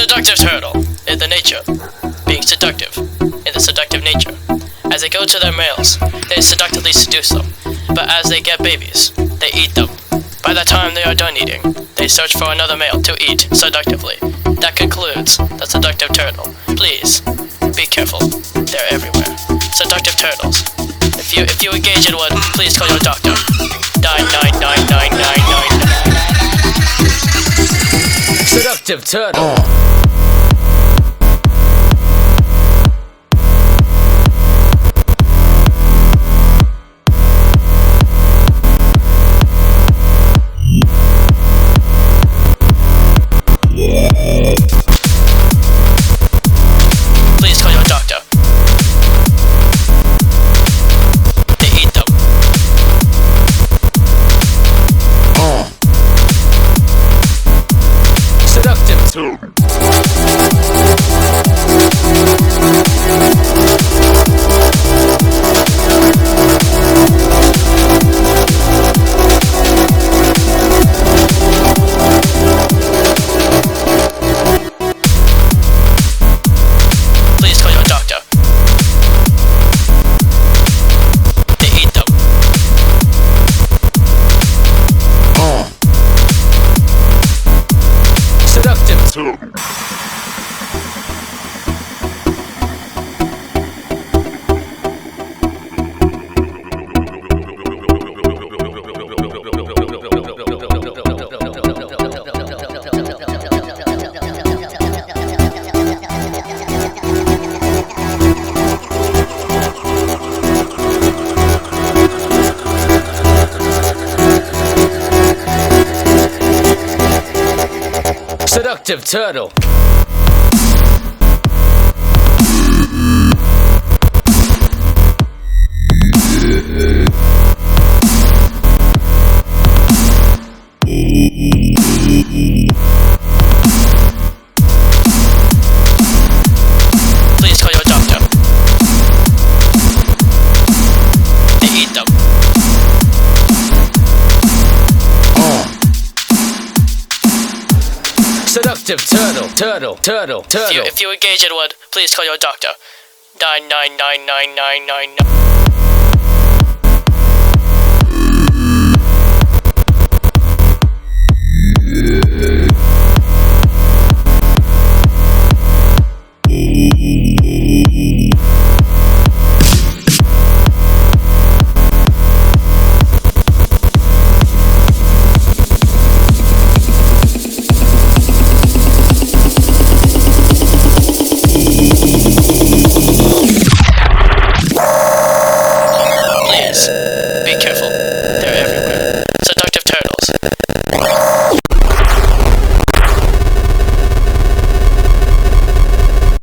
Seductive turtle in the nature, being seductive, in the seductive nature. As they go to their males, they seductively seduce them, but as they get babies, they eat them. By the time they are done eating, they search for another male to eat seductively. That concludes the seductive turtle. Please, be careful. They're everywhere. Seductive turtles. If you engage in one, please call your doctor. 9999999. Seductive turtle. Please call your doctor. They eat them. Seductive turtle. Please call your doctor. They eat them. Seductive turtle. Seductive turtle. Please call your doctor. They eat them. Seductive turtle. If you engage in one, please call your doctor. 9999999. Please, be careful. They're everywhere. Seductive turtles.